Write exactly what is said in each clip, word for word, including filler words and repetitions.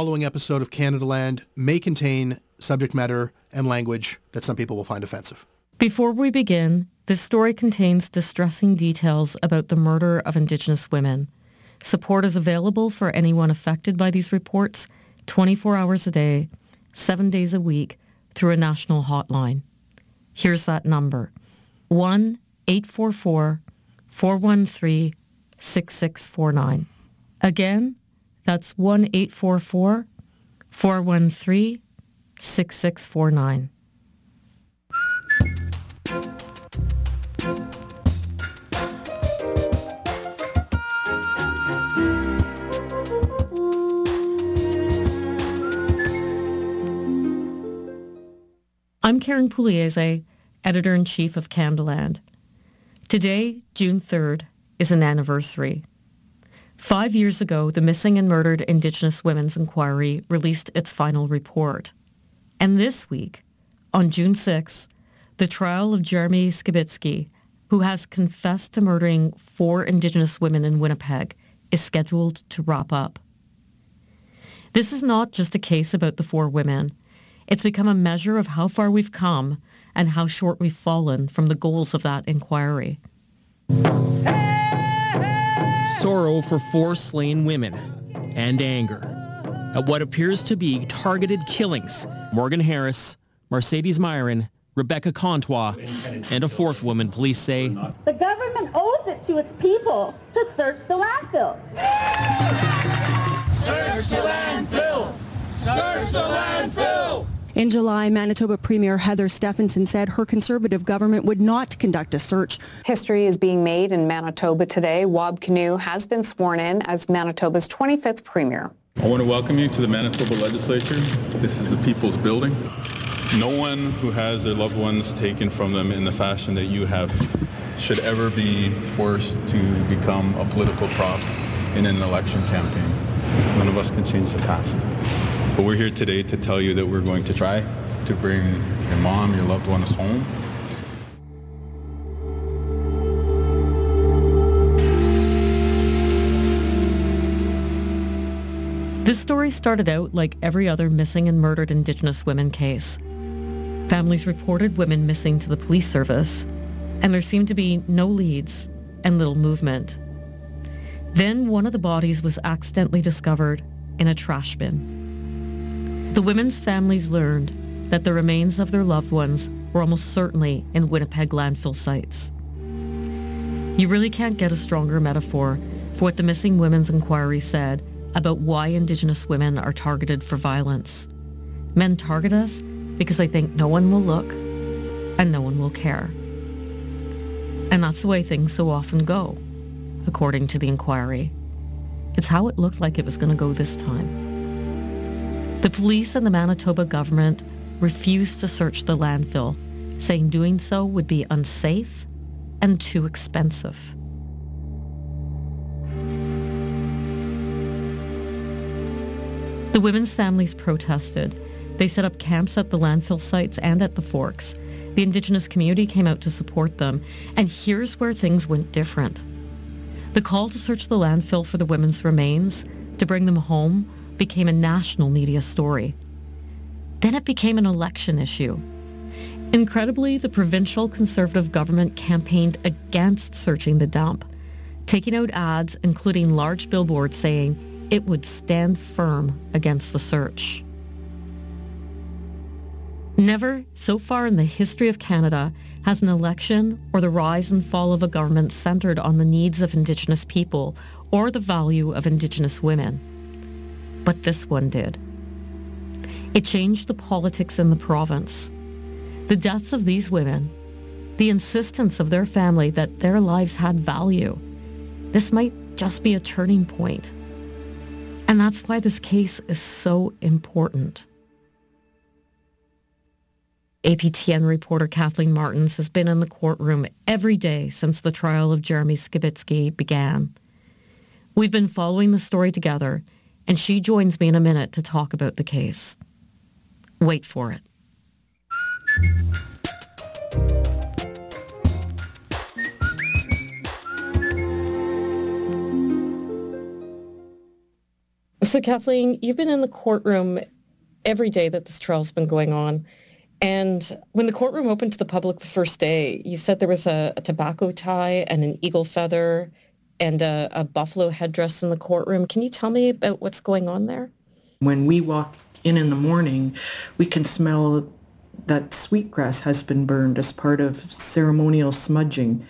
following episode of Canadaland may contain subject matter and language that some people will find offensive. Before we begin, this story contains distressing details about the murder of Indigenous women. Support is available for anyone affected by these reports twenty-four hours a day, seven days a week, through a national hotline. Here's that number, one eight four four, four one three, six six four nine. Again, that's one eight four four, four one three, six six four nine. I'm Karen Pugliese, Editor-in-Chief of Canadaland. Today, June third, is an anniversary. Five years ago, the Missing and Murdered Indigenous Women's Inquiry released its final report. And this week, on June sixth, the trial of Jeremy Skibitsky, who has confessed to murdering four Indigenous women in Winnipeg, is scheduled to wrap up. This is not just a case about the four women. It's become a measure of how far we've come and how short we've fallen from the goals of that inquiry. Sorrow for four slain women and anger at what appears to be targeted killings. Morgan Harris, Mercedes Myron, Rebecca Contois, and a fourth woman, police say. The government owes it to its people to search the landfill. Search the landfill! Search the landfill! In July, Manitoba Premier Heather Stephenson said her Conservative government would not conduct a search. History is being made in Manitoba today. Wab Kinew has been sworn in as Manitoba's twenty-fifth Premier. I want to welcome you to the Manitoba Legislature. This is the people's building. No one who has their loved ones taken from them in the fashion that you have should ever be forced to become a political prop in an election campaign. None of us can change the past. But we're here today to tell you that we're going to try to bring your mom, your loved ones home. This story started out like every other missing and murdered Indigenous women case. Families reported women missing to the police service, and there seemed to be no leads and little movement. Then one of the bodies was accidentally discovered in a trash bin. The women's families learned that the remains of their loved ones were almost certainly in Winnipeg landfill sites. You really can't get a stronger metaphor for what the Missing Women's Inquiry said about why Indigenous women are targeted for violence. Men target us because they think no one will look and no one will care. And that's the way things so often go, according to the inquiry. It's how it looked like it was going to go this time. The police and the Manitoba government refused to search the landfill, saying doing so would be unsafe and too expensive. The women's families protested. They set up camps at the landfill sites and at the Forks. The Indigenous community came out to support them. And here's where things went different. The call to search the landfill for the women's remains, to bring them home, became a national media story. Then it became an election issue. Incredibly, the provincial Conservative government campaigned against searching the dump, taking out ads, including large billboards saying it would stand firm against the search. Never, so far in the history of Canada, has an election or the rise and fall of a government centred on the needs of Indigenous people or the value of Indigenous women. But this one did. It changed the politics in the province. The deaths of these women, the insistence of their family that their lives had value, this might just be a turning point. And that's why this case is so important. A P T N reporter Kathleen Martins has been in the courtroom every day since the trial of Jeremy Skibitsky began. We've been following the story together, and she joins me in a minute to talk about the case. Wait for it. So Kathleen, you've been in the courtroom every day that this trial's been going on. And when the courtroom opened to the public the first day, you said there was a, a tobacco tie and an eagle feather and a, a buffalo headdress in the courtroom. Can you tell me about what's going on there? When we walk in in the morning, we can smell that sweetgrass has been burned as part of ceremonial smudging.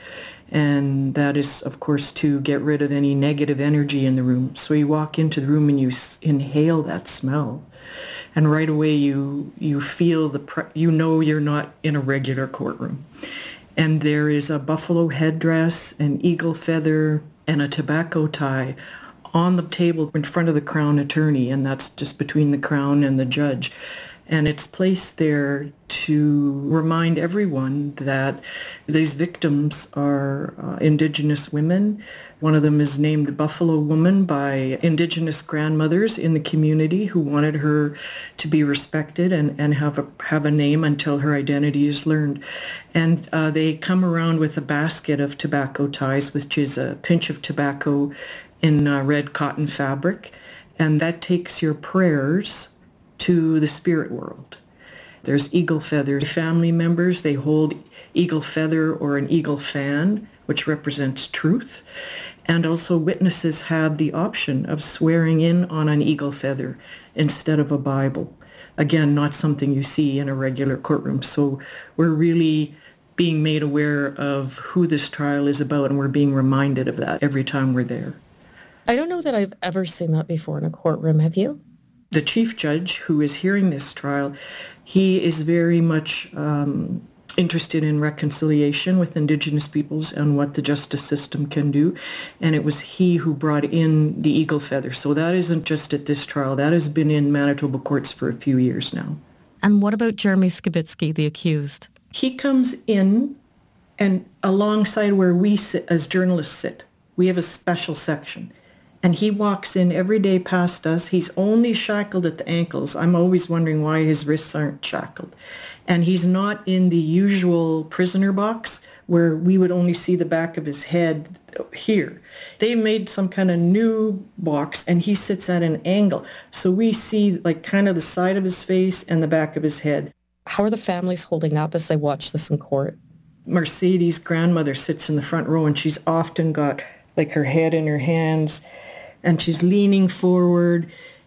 And that is, of course, to get rid of any negative energy in the room. So you walk into the room and you s- inhale that smell. And right away you you feel the, pre- you know you're not in a regular courtroom. And there is a buffalo headdress, an eagle feather, and a tobacco tie on the table in front of the Crown Attorney, and that's just between the Crown and the judge. And it's placed there to remind everyone that these victims are uh, Indigenous women. One of them is named Buffalo Woman by Indigenous grandmothers in the community who wanted her to be respected and, and have a have a name until her identity is learned. And uh, they come around with a basket of tobacco ties, which is a pinch of tobacco in uh, red cotton fabric. And that takes your prayers to the spirit world. There's eagle feathers. Family members, they hold eagle feather or an eagle fan, which represents truth. And also witnesses have the option of swearing in on an eagle feather instead of a Bible. Again, not something you see in a regular courtroom. So we're really being made aware of who this trial is about, and we're being reminded of that every time we're there. I don't know that I've ever seen that before in a courtroom. Have you? The chief judge who is hearing this trial, he is very much um, interested in reconciliation with Indigenous peoples and what the justice system can do. And it was he who brought in the eagle feather. So that isn't just at this trial. That has been in Manitoba courts for a few years now. And what about Jeremy Skibitsky, the accused? He comes in, and alongside where we sit as journalists sit, we have a special section. And he walks in every day past us. He's only shackled at the ankles. I'm always wondering why his wrists aren't shackled. And he's not in the usual prisoner box where we would only see the back of his head here. They made some kind of new box, and he sits at an angle. So we see like kind of the side of his face and the back of his head. How are the families holding up as they watch this in court? Mercedes' grandmother sits in the front row, and she's often got like her head in her hands, and she's leaning forward,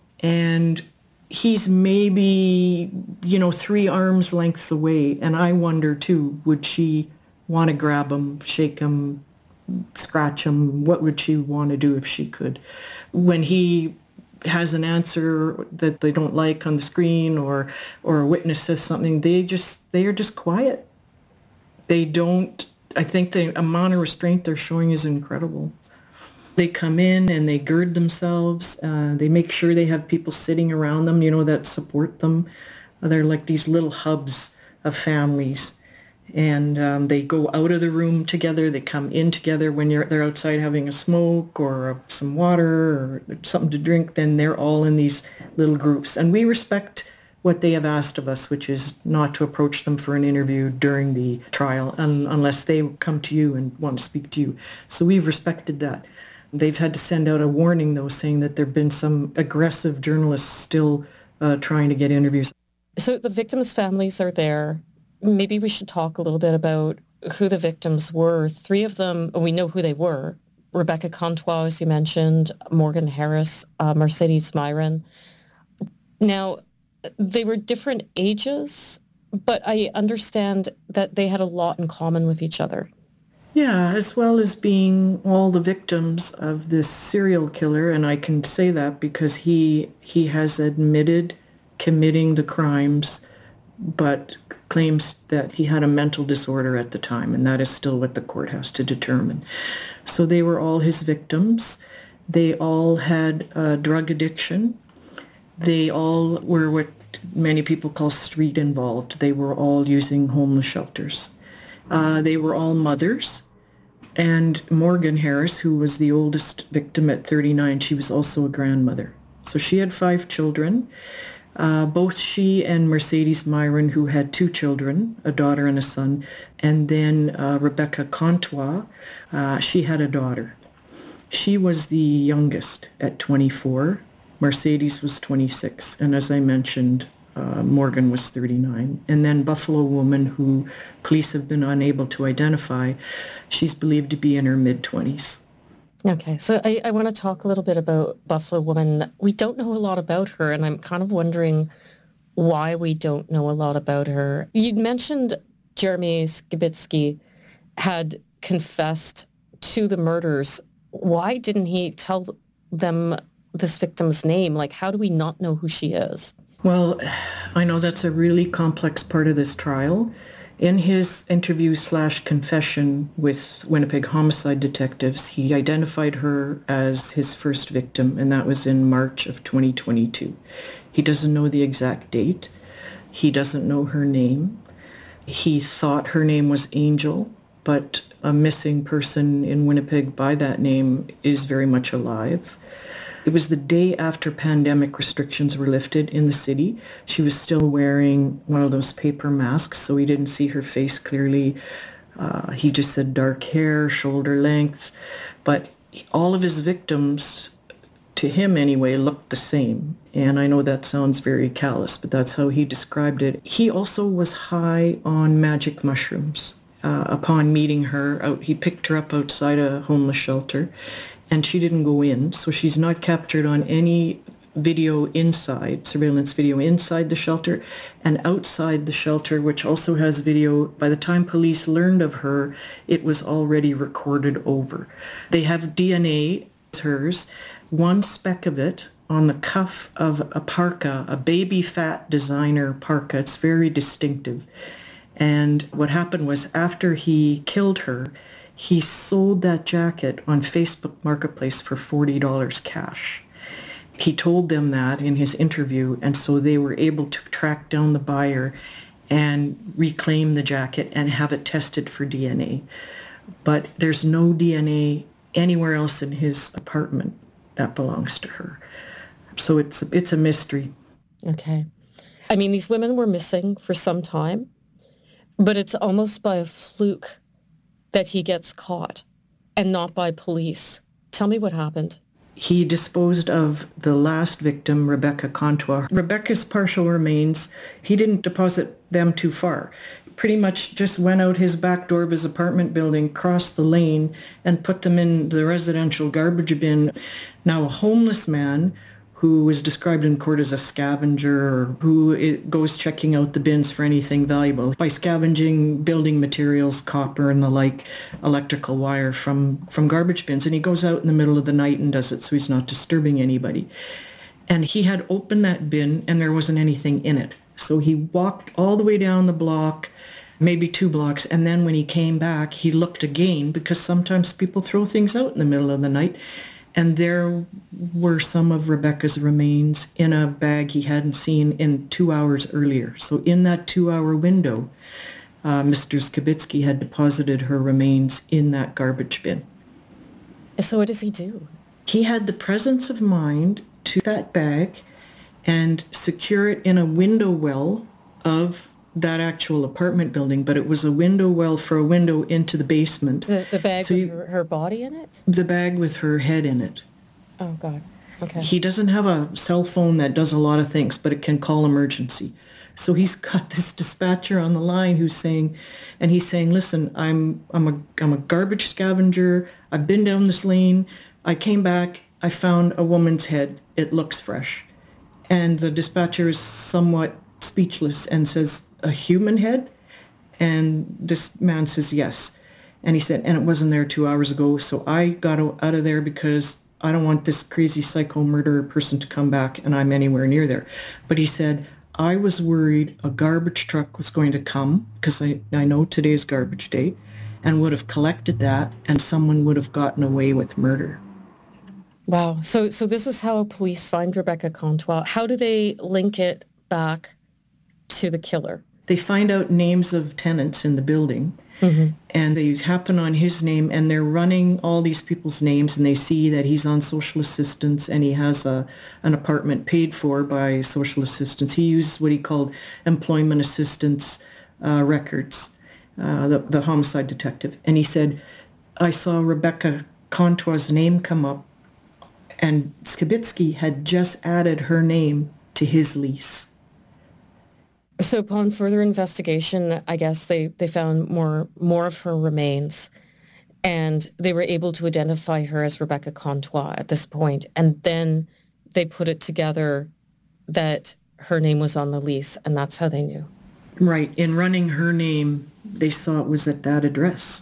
and he's maybe, you know, three arms lengths away. And I wonder, too, would she want to grab him, shake him, scratch him? What would she want to do if she could? When he has an answer that they don't like on the screen, or or a witness says something, they just, they are just quiet. They don't, I think the amount of restraint they're showing is incredible. They come in and they gird themselves. Uh, they make sure they have people sitting around them, you know, that support them. They're like these little hubs of families. And um, they go out of the room together. They come in together when you're, they're outside having a smoke or uh, some water or something to drink. Then they're all in these little groups. And we respect what they have asked of us, which is not to approach them for an interview during the trial un- unless they come to you and want to speak to you. So we've respected that. They've had to send out a warning, though, saying that there have been some aggressive journalists still uh, trying to get interviews. So the victims' families are there. Maybe we should talk a little bit about who the victims were. Three of them, we know who they were. Rebecca Contois, as you mentioned, Morgan Harris, uh, Mercedes Myron. Now, they were different ages, but I understand that they had a lot in common with each other. Yeah, as well as being all the victims of this serial killer, and I can say that because he he has admitted committing the crimes, but claims that he had a mental disorder at the time, and that is still what the court has to determine. So they were all his victims. They all had uh, drug addiction. They all were what many people call street involved. They were all using homeless shelters. Uh, they were all mothers. And Morgan Harris, who was the oldest victim at thirty-nine, she was also a grandmother. So she had five children. Uh, both she and Mercedes Myron, who had two children, a daughter and a son, and then uh, Rebecca Contois, uh, she had a daughter. She was the youngest at twenty-four, Mercedes was twenty-six, and as I mentioned, uh, Morgan was thirty-nine. And then Buffalo woman, who police have been unable to identify, she's believed to be in her mid-twenties. Okay, so I, I want to talk a little bit about Buffalo woman. We don't know a lot about her, and I'm kind of wondering why we don't know a lot about her. You'd mentioned Jeremy Skibitsky had confessed to the murders. Why didn't he tell them this victim's name? Like, how do we not know who she is? Well, I know that's a really complex part of this trial. In his interview slash confession with Winnipeg homicide detectives, he identified her as his first victim, and that was in March of twenty twenty-two. He doesn't know the exact date. He doesn't know her name. He thought her name was Angel, but a missing person in Winnipeg by that name is very much alive. It was the day after pandemic restrictions were lifted in the city. She was still wearing one of those paper masks, so he didn't see her face clearly. Uh, he just said dark hair, shoulder length. But all of his victims, to him anyway, looked the same. And I know that sounds very callous, but that's how he described it. He also was high on magic mushrooms. Uh, upon meeting her, out, he picked her up outside a homeless shelter, and she didn't go in, so she's not captured on any video inside, surveillance video inside the shelter, and outside the shelter, which also has video. By the time police learned of her, it was already recorded over. They have D N A, hers, one speck of it on the cuff of a parka, a baby fat designer parka. It's very distinctive. And what happened was, after he killed her, he sold that jacket on Facebook Marketplace for forty dollars cash. He told them that in his interview, and so they were able to track down the buyer and reclaim the jacket and have it tested for D N A. But there's no D N A anywhere else in his apartment that belongs to her. So it's it's a mystery. Okay. I mean, these women were missing for some time, but it's almost by a fluke that he gets caught and not by police. Tell me what happened. He disposed of the last victim, Rebecca Contois. Rebecca's partial remains, he didn't deposit them too far. Pretty much just went out his back door of his apartment building, crossed the lane, and put them in the residential garbage bin. Now, a homeless man who was described in court as a scavenger, or who goes checking out the bins for anything valuable by scavenging building materials, copper and the like, electrical wire from, from garbage bins. And he goes out in the middle of the night and does it so he's not disturbing anybody. And he had opened that bin and there wasn't anything in it. So he walked all the way down the block, maybe two blocks, and then when he came back, he looked again, because sometimes people throw things out in the middle of the night. And there were some of Rebecca's remains in a bag he hadn't seen in two hours earlier. So in that two-hour window, uh, Mister Skibitsky had deposited her remains in that garbage bin. So what does he do? He had the presence of mind to that bag and secure it in a window well of that actual apartment building, but it was a window well for a window into the basement. The, the bag so with you, her, her body in it? The bag with her head in it. Oh, God. Okay. He doesn't have a cell phone that does a lot of things, but it can call emergency. So he's got this dispatcher on the line who's saying, and he's saying, listen, I'm I'm a I'm a garbage scavenger. I've been down this lane. I came back. I found a woman's head. It looks fresh. And the dispatcher is somewhat speechless and says, a human head? And this man says yes. And he said, and it wasn't there two hours ago, so I got out of there because I don't want this crazy psycho murderer person to come back and I'm anywhere near there. But he said, I was worried a garbage truck was going to come, because I, I know today's garbage day, and would have collected that and someone would have gotten away with murder. Wow. So so this is how police find Rebecca Contois. How do they link it back to the killer? They find out names of tenants in the building, mm-hmm. and they happen on his name, and they're running all these people's names, and they see that he's on social assistance and he has a an apartment paid for by social assistance. He uses what he called employment assistance uh, records, uh, the, the homicide detective. And he said, I saw Rebecca Contois' name come up, And Skibitsky had just added her name to his lease. So upon further investigation, I guess they, they found more more of her remains, and they were able to identify her as Rebecca Contois at this point. And then they put it together that her name was on the lease, and that's how they knew. Right. In running her name, they saw it was at that address.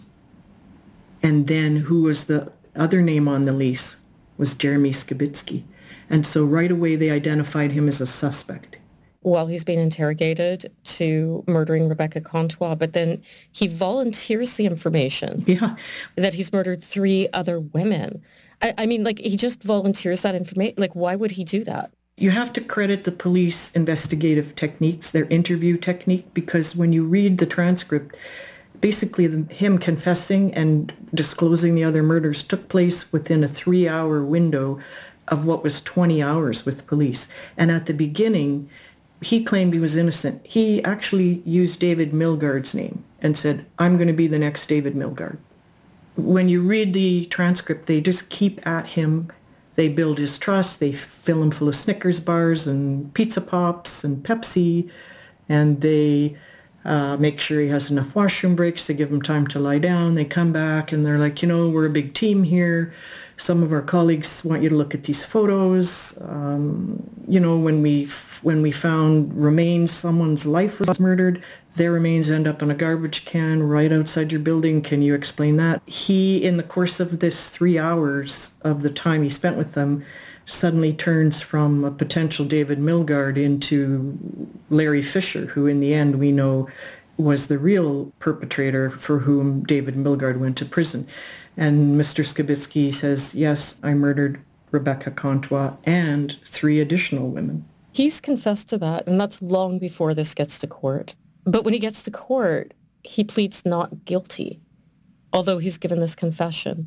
And then who was the other name on the lease was Jeremy Skibitsky. And so right away they identified him as a suspect. While he's being interrogated to murdering Rebecca Contois, but then he volunteers the information yeah. that he's murdered three other women. I, I mean, like, he just volunteers that information. Like, why would he do that? You have to credit the police investigative techniques, their interview technique, because when you read the transcript, basically the, him confessing and disclosing the other murders took place within a three-hour window of what was twenty hours with police. And at the beginning, he claimed he was innocent. He actually used David Milgaard's name and said, I'm going to be the next David Milgaard. When you read the transcript, they just keep at him. They build his trust. They fill him full of Snickers bars and Pizza Pops and Pepsi, and they uh, make sure he has enough washroom breaks to give him time to lie down. They come back and they're like, you know, we're a big team here. Some of our colleagues want you to look at these photos. Um, you know, when we when we found remains, someone's life was murdered. Their remains end up in a garbage can right outside your building. Can you explain that? He, in the course of this three hours of the time he spent with them, suddenly turns from a potential David Milgaard into Larry Fisher, who in the end we know was the real perpetrator for whom David Milgaard went to prison. And Mister Skibitsky says, yes, I murdered Rebecca Contois and three additional women. He's confessed to that, and that's long before this gets to court. But when he gets to court, he pleads not guilty, although he's given this confession.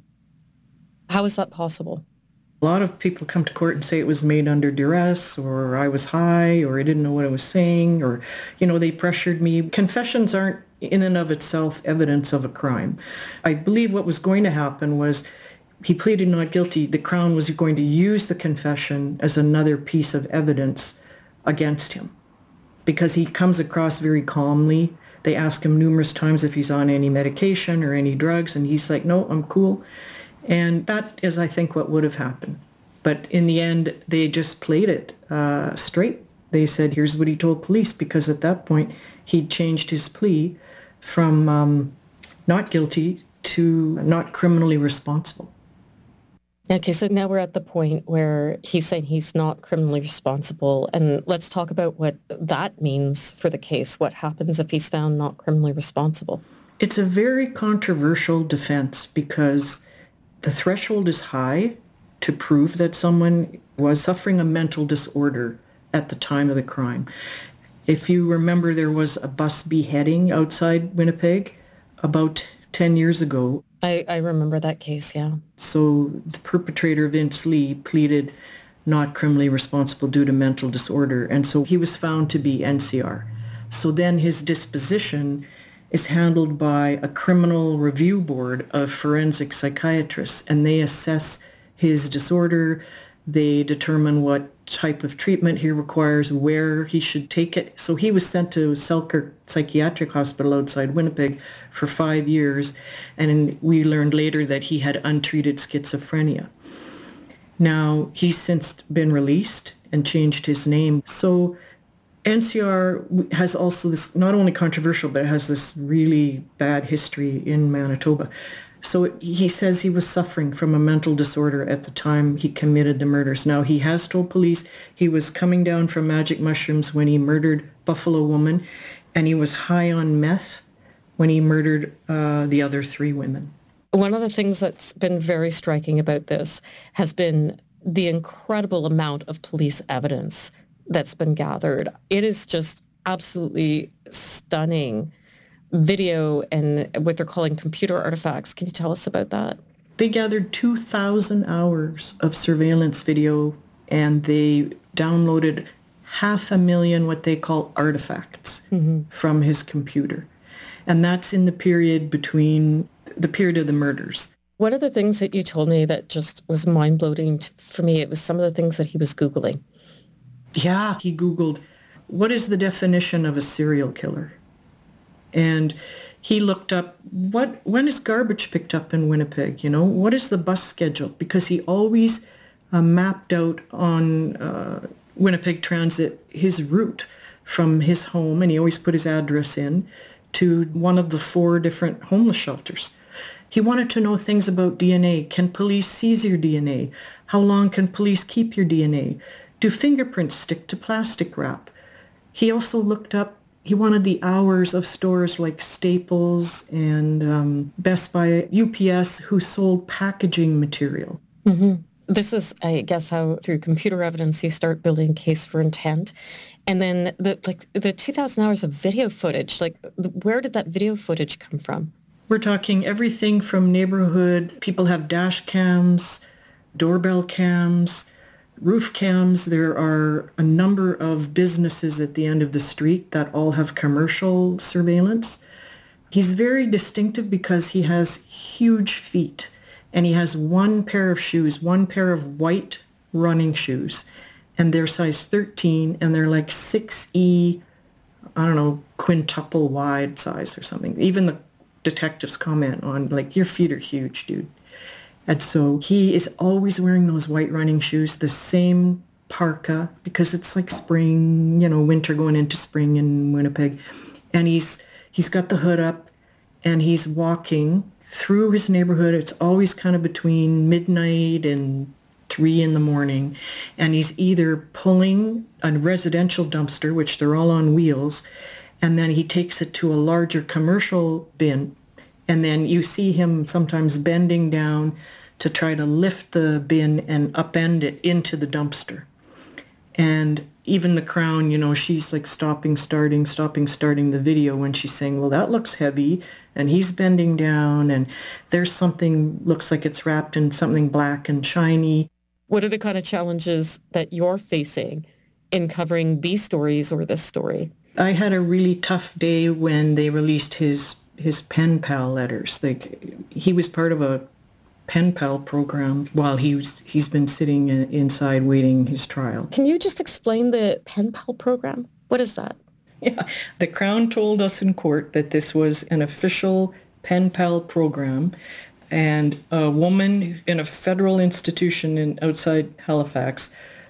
How is that possible? A lot of people come to court and say it was made under duress, or I was high, or I didn't know what I was saying, or, you know, they pressured me. Confessions aren't in and of itself evidence of a crime. I believe what was going to happen was he pleaded not guilty. The Crown was going to use the confession as another piece of evidence against him because he comes across very calmly. They ask him numerous times if he's on any medication or any drugs, and he's like, no, I'm cool. And that is, I think, what would have happened. But in the end, they just played it uh, straight. They said, here's what he told police, because at that point, he'd changed his plea from um, not guilty to not criminally responsible. Okay, so now we're at the point where he's saying he's not criminally responsible. And let's talk about what that means for the case. What happens if he's found not criminally responsible? It's a very controversial defense because the threshold is high to prove that someone was suffering a mental disorder at the time of the crime. If you remember, there was a bus beheading outside Winnipeg about ten years ago. I, I remember that case, yeah. So the perpetrator, Vince Lee, pleaded not criminally responsible due to mental disorder, and so he was found to be N C R. So then his disposition is handled by a criminal review board of forensic psychiatrists, and they assess his disorder. They determine what type of treatment he requires, where he should take it. So he was sent to Selkirk Psychiatric Hospital outside Winnipeg for five years, and we learned later that he had untreated schizophrenia. Now, he's since been released and changed his name. So N C R has also this, not only controversial, but it has this really bad history in Manitoba. So he says he was suffering from a mental disorder at the time he committed the murders. Now, he has told police he was coming down from magic mushrooms when he murdered Buffalo Woman, and he was high on meth when he murdered uh, the other three women. One of the things that's been very striking about this has been the incredible amount of police evidence that's been gathered. It is just absolutely stunning. Video and what they're calling computer artifacts. Can you tell us about that? They gathered two thousand hours of surveillance video, and they downloaded half a million what they call artifacts mm-hmm. from his computer. And that's in the period between the period of the murders. One of the things that you told me that just was mind-blowing for me, it was some of the things that he was Googling. Yeah, he Googled, what is the definition of a serial killer? And he looked up, what when is garbage picked up in Winnipeg? You know, what is the bus schedule? Because he always uh, mapped out on uh, Winnipeg Transit his route from his home, and he always put his address in, to one of the four different homeless shelters. He wanted to know things about D N A. Can police seize your D N A? How long can police keep your D N A? Do fingerprints stick to plastic wrap? He also looked up, he wanted the hours of stores like Staples and um, Best Buy, U P S, who sold packaging material. Mm-hmm. This is, I guess, how through computer evidence you start building case for intent. And then the like the two thousand hours of video footage, like where did that video footage come from? We're talking everything from neighborhood. People have dash cams, doorbell cams, roof cams. There are a number of businesses at the end of the street that all have commercial surveillance. He's very distinctive because he has huge feet, and he has one pair of shoes, one pair of white running shoes, and they're size thirteen, and they're like six E, I don't know, quintuple wide size or something. Even the detectives comment on, like, your feet are huge, dude. And so he is always wearing those white running shoes, the same parka, because it's like spring, you know, winter going into spring in Winnipeg. And he's he's got the hood up, and he's walking through his neighborhood. It's always kind of between midnight and three in the morning. And he's either pulling a residential dumpster, which they're all on wheels, and then he takes it to a larger commercial bin. And then you see him sometimes bending down to try to lift the bin and upend it into the dumpster. And even the Crown, you know, she's like stopping, starting, stopping, starting the video when she's saying, well, that looks heavy. And he's bending down, and there's something, looks like it's wrapped in something black and shiny. What are the kind of challenges that you're facing in covering these stories or this story? I had a really tough day when they released his his pen pal letters. Like, he was part of a pen pal program while he was, he's been sitting in, inside waiting his trial. Can you just explain the pen pal program? What is that? Yeah, the Crown told us in court that this was an official pen pal program, and a woman in a federal institution in outside Halifax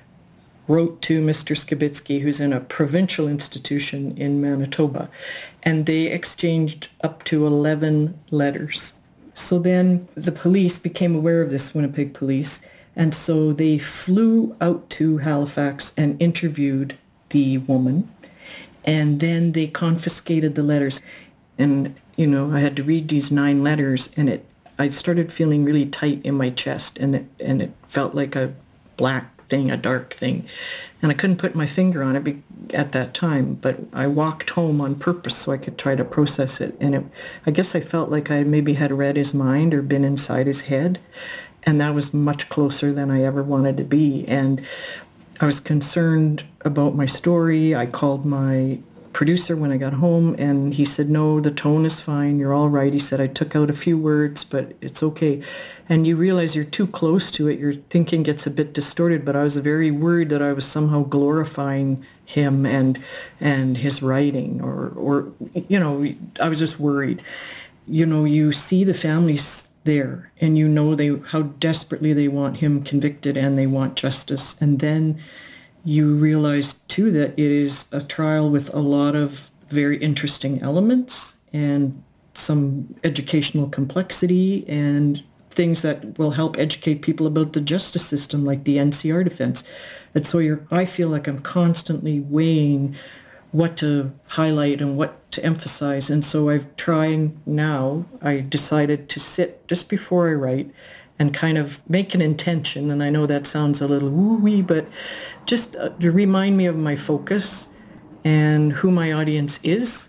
wrote to Mister Skibitsky, who's in a provincial institution in Manitoba, and they exchanged up to eleven letters. So then the police became aware of this, Winnipeg police, and so they flew out to Halifax and interviewed the woman, and then they confiscated the letters. And, you know, I had to read these nine letters, and it I started feeling really tight in my chest, and it and it felt like a black thing, a dark thing. And I couldn't put my finger on it be- at that time, but I walked home on purpose so I could try to process it. And it, I guess I felt like I maybe had read his mind or been inside his head. And that was much closer than I ever wanted to be. And I was concerned about my story. I called my producer when I got home, and he said, no, the tone is fine. You're all right. He said, I took out a few words, but it's okay. And you realize you're too close to it. Your thinking gets a bit distorted, but I was very worried that I was somehow glorifying him and and his writing, or, or you know, I was just worried. You know, you see the families there, and you know they how desperately they want him convicted, and they want justice. And then you realize, too, that it is a trial with a lot of very interesting elements and some educational complexity and things that will help educate people about the justice system, like the N C R defense. And so you're, I feel like I'm constantly weighing what to highlight and what to emphasize. And so I've tried now, I decided to sit just before I write and kind of make an intention. And I know that sounds a little woo-wee, but just uh, to remind me of my focus and who my audience is,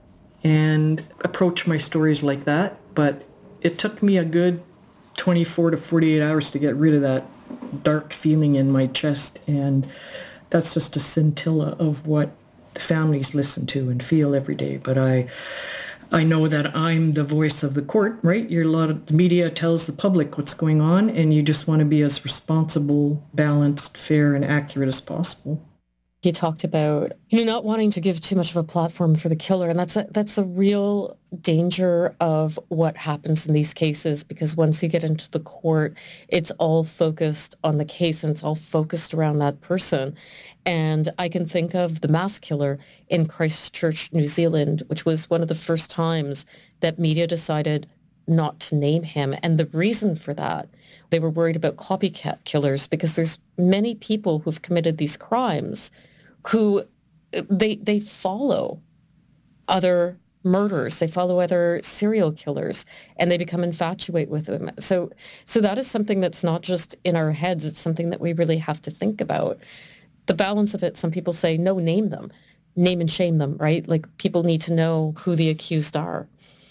and approach my stories like that. But it took me a good twenty-four to forty-eight hours to get rid of that dark feeling in my chest. And that's just a scintilla of what the families listen to and feel every day. But I, I know that I'm the voice of the court, right? You're a lot of the media tells the public what's going on, and you just want to be as responsible, balanced, fair, and accurate as possible. He talked about, you know, not wanting to give too much of a platform for the killer. And that's a, that's a real danger of what happens in these cases, because once you get into the court, it's all focused on the case and it's all focused around that person. And I can think of the mass killer in Christchurch, New Zealand, which was one of the first times that media decided not to name him. And the reason for that, they were worried about copycat killers, because there's many people who've committed these crimes who they they follow other murderers, they follow other serial killers, and they become infatuated with them. So so that is something that's not just in our heads, it's something that we really have to think about. The balance of it, some people say, no, name them, name and shame them, right? Like, people need to know who the accused are.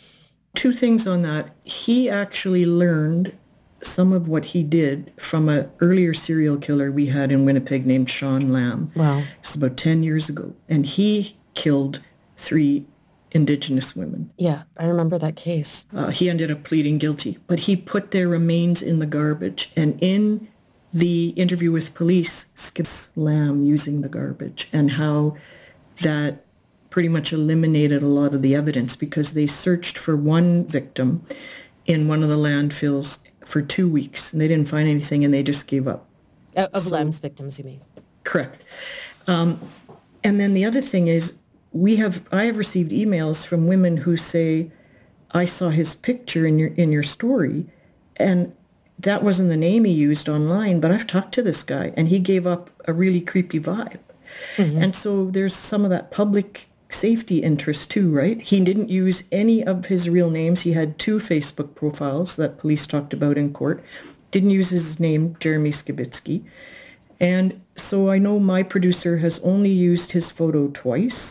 Two things on that. He actually learned some of what he did from an earlier serial killer we had in Winnipeg named Sean Lamb. Wow. It's about ten years ago. And he killed three Indigenous women. Yeah, I remember that case. Uh, he ended up pleading guilty, but he put their remains in the garbage. And in the interview with police, skips Lamb using the garbage, and how that pretty much eliminated a lot of the evidence, because they searched for one victim in one of the landfills for two weeks, and they didn't find anything, and they just gave up. Uh, of so, Lamb's victims, you mean? Correct. Um, and then the other thing is, we have I have received emails from women who say, I saw his picture in your in your story, and that wasn't the name he used online, but I've talked to this guy, and he gave up a really creepy vibe. Mm-hmm. And so there's some of that public safety interest too, right? He didn't use any of his real names. He had two Facebook profiles that police talked about in court. Didn't use his name, Jeremy Skibitsky. And so I know my producer has only used his photo twice.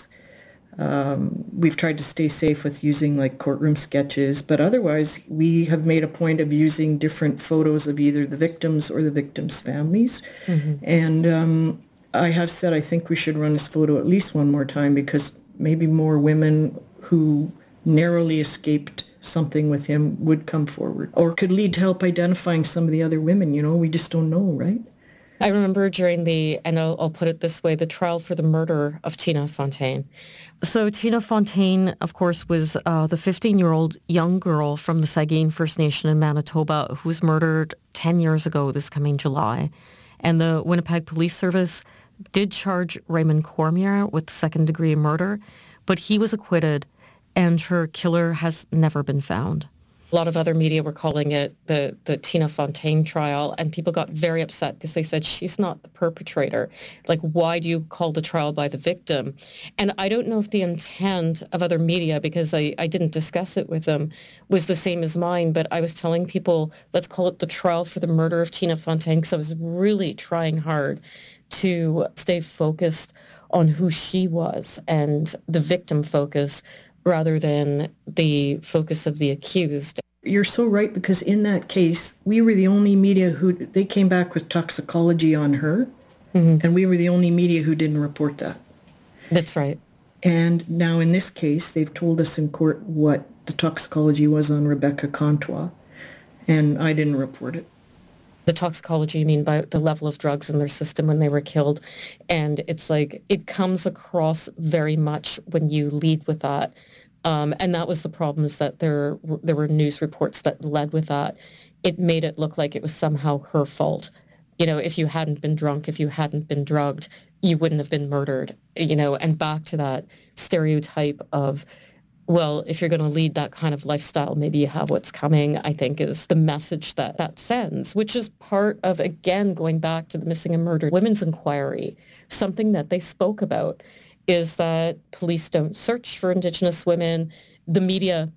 Um, we've tried to stay safe with using like courtroom sketches, but otherwise we have made a point of using different photos of either the victims or the victims' families. Mm-hmm. And um, I have said I think we should run his photo at least one more time, because maybe more women who narrowly escaped something with him would come forward, or could lead to help identifying some of the other women. You know, we just don't know, right? I remember during the, and I'll, I'll put it this way, the trial for the murder of Tina Fontaine. So Tina Fontaine, of course, was uh, the fifteen-year-old young girl from the Saugeen First Nation in Manitoba who was murdered ten years ago this coming July. And the Winnipeg Police Service did charge Raymond Cormier with second-degree murder, but he was acquitted, and her killer has never been found. A lot of other media were calling it the, the Tina Fontaine trial, and people got very upset because they said, she's not the perpetrator. Like, why do you call the trial by the victim? And I don't know if the intent of other media, because I, I didn't discuss it with them, was the same as mine, but I was telling people, let's call it the trial for the murder of Tina Fontaine, because I was really trying hard to stay focused on who she was and the victim focus rather than the focus of the accused. You're so right, because in that case, we were the only media who, they came back with toxicology on her, mm-hmm. and we were the only media who didn't report that. That's right. And now in this case, they've told us in court what the toxicology was on Rebecca Contois, and I didn't report it. The toxicology, you mean by the level of drugs in their system when they were killed. And it's like, it comes across very much when you lead with that. Um, and that was the problem, is that there, there were news reports that led with that. It made it look like it was somehow her fault. You know, if you hadn't been drunk, if you hadn't been drugged, you wouldn't have been murdered, you know, and back to that stereotype of, well, if you're going to lead that kind of lifestyle, maybe you have what's coming, I think, is the message that that sends, which is part of, again, going back to the Missing and Murdered Women's Inquiry. Something that they spoke about is that police don't search for Indigenous women. The media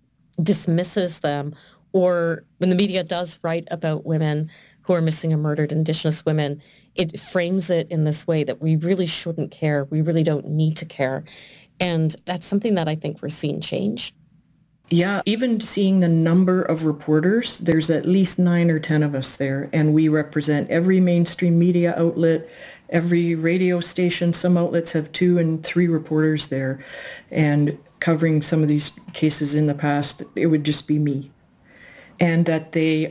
dismisses them, or when the media does write about women who are missing and murdered, Indigenous women, it frames it in this way that we really shouldn't care. We really don't need to care. And that's something that I think we're seeing change. Yeah, even seeing the number of reporters, there's at least nine or ten of us there, and we represent every mainstream media outlet, every radio station. Some outlets have two and three reporters there, and covering some of these cases in the past, it would just be me. And that they